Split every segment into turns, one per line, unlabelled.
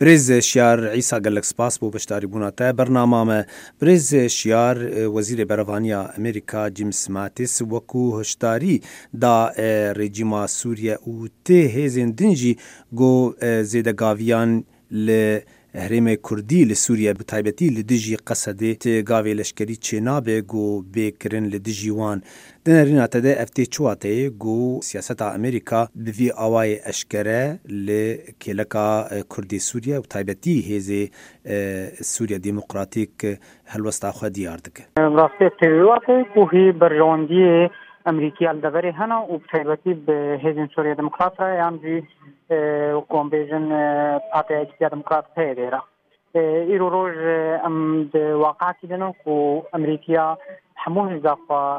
برز شیار عیسی گلک سپاس بو بشتاری بوناتا برنامه ما. برز شیار وزیر بروانیا امریکا جیمز ماتیس وکو هشتاری دا رژیم سوریه و ته هزین دنجی گو زیدگاویان ل هرم کردی لسوریه بتایبتی لدجی قصده ته گاوی لشکری چنابه گو بکرن لدجی وان دنرین تده افتی چواته گو سیاست امریکا بوی آوای اشکره لکلکا کردی سوریه بتایبتی هزی سوریه دموکراتیک هلوستا خو دیار دکه
راسته تیواته کوهی برجواندی امریکی الدوری هنا و بتایبتی به هزین سوریه دموکرات را یعنی کومبیژن پارتی اجتماعی دموکرات پیدا ایرو روز ام واقعی دنو کو امریکا همون زافا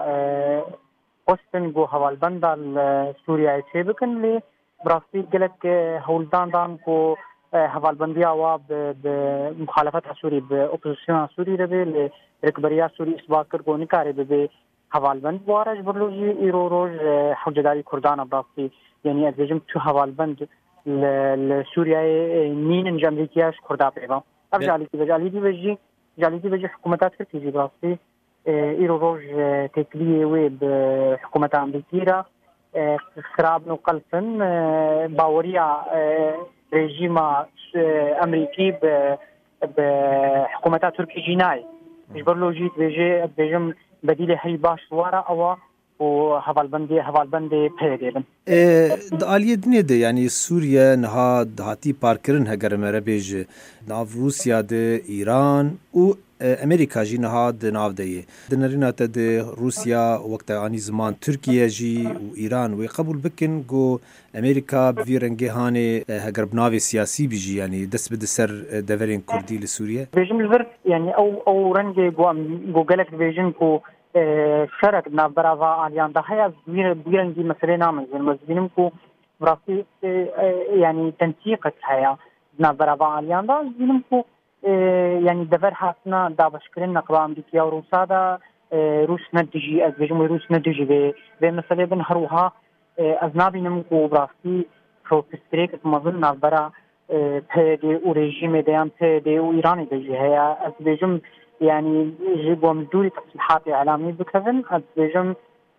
قسطن جو حوالبند سوریه چه بکن لی براستی گلک هولدان دان کو حوالبندی آوا به مخالفت سوری به اپوزیسیون سوری ربه رکبریا سوری اثبات کر کو نکاره به حوالبند وارج برلوجی ایرو روز حجداری کردان براستی یعنی از جم تو حوالبند لسوريا نين جامريكياش كردا بيبا جالي بيجي حكومات تركيزي براسي ايرو روج تكليه ويب حكومات امريكيه خراب نقلفن باوريا رژیم امریکی بحكومات تركي جناي جبرلوجي بيجم بديل هي باش ورا او و حوالبندی پیدا
دالیه دنیده یعنی سوریه نها دهاتی پارکرن هگر مربیج ناو روسیا ده ایران و امریکا جی نها ده ناو ده دنرینات ده روسیا وقت آنی زمان ترکیه جی و ایران و قبول بکن گو امریکا بویرنگه هانه هگر بناو سیاسی بیجی یعنی دست بده سر دورین کردی لسوریه
بیجم الورد یعنی او رنگه گو گلک بیجن کو شرک نابراوا آلیان ده هیا بیرنگی مسئله نامن مزبینم کو براستی یعنی تنسیقت هیا نابراوا آلیان ده زبینم کو یعنی دور حسنا دابشکرین نقبا امریکا و روسا ده روس ندجی از بجم روس ندجی به مسئله بن هروها از نابینم کو براستی پروتستریک مزل نابرا پیده و رژیم دیان پیده و ایرانی دجی هیا از بجم يعني يجيبوا من دوري تصريحات إعلامية بكذن أتجم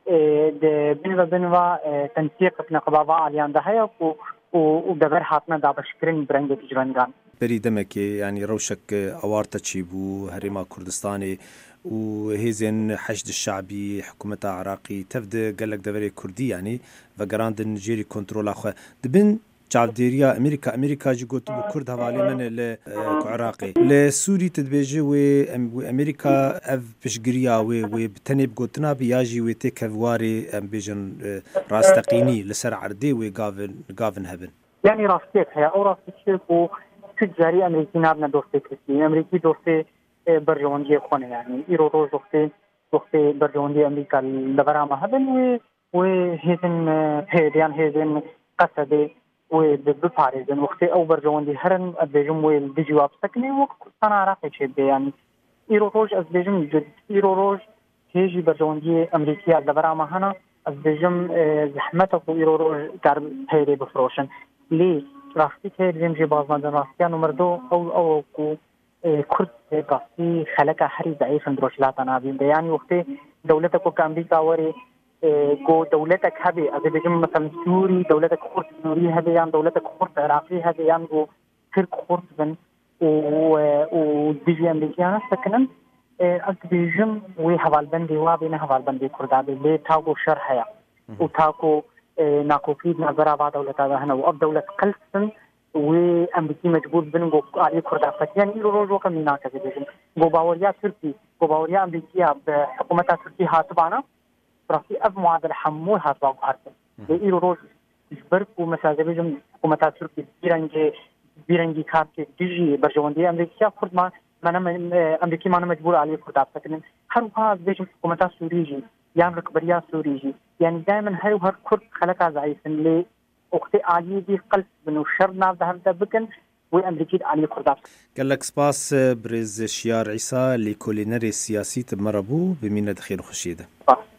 بنوا تنسيق نقابة عاليان دهيا ودبر حاتنا دابشكرين برنج تجرنگان
بري دمك يعني روشك أوارتا تشيبو هريما كردستاني وهيزن حشد الشعبي حكومة عراقي تفد قالك دبري كردي يعني فقراند نيجيري كنترول أخوة دبن چاودێریە ئەمریکا جی گوت بۆ کورد هەواڵی منە لە عراقی لە سووری تدبێژێ وێ ئەمریکا ئەv پشگیریا وێ بتەنێ بگوتنا بیاژی وێ تێ کەڤوارێ ئەم بێژن ڕاستەقینی لەسەر عەردێ وێ گاڤن هەبن
یعنی ڕاستێک هەیە ئەو ڕاستێک بۆ تجاری ئەمریکی نابنە دۆستێ کردی ئەمریکی دۆستێ بەرژەوەندیە خۆنە یعنی ئیرۆ ڕۆژ دۆستێ بەرژەوەندی ئەمریکا لەبەرامە هەبن وێ هێزن پێدیان هێزن قەسەدێ وبپاريزن وقت او برجوندي هرن ادبيجم ويل دي جواب سكني وقت انا عراقي شي يعني ايرو روج ادبيجم جد ايرو روج هيجي برجوندي امريكيه دبرامه هنا ادبيجم زحمته ايرو روج قرب هيري بفروشن لي راستي هيري جي بازمان راستيان نمبر 2 او كو كرد قاسي خلقه حري ضعيف اندروشلات انا يعني وقت دولتك كامريكا وري جو دولتك هذه اذا بيجم مثلا سوري دولتك خرط سوري هذه يعني دولتك خرط عراقي هذه يعني جو ترك خرط بن وديجي امريكان سكنن اذا بيجم وحوالبندي وابين حوالبندي كردابي لي تاغو شرحيا وتاكو ناقوفيد نظر بعض دولتها هنا والدوله قلسن وامريكي مجبور بن جو علي كردافه يعني روج وكم هناك بيجم جو باوريا تركي جو باوريا امريكيه بحكومه تركيا هاتبانا براسي اف معادله حمول هاتوا قارته ايرو روج جبركو مساجه بيجم حكومه تركيا بيرنجي كارت ديجي برجوندي امريكا خرد ما امريكي ما مجبور عليه كرداب سكن هروها بيجم حكومه سوريجي يعني ركبريا سوريجي يعني دائما هر كرد خلقا زعيسن لي وقت عالي دي قلب من الشر ناف ده بكن وامريكي عليه كرداب
قال لك سباس برز شيار عيسى لكولينري السياسي تمربو بمينة خير خشيده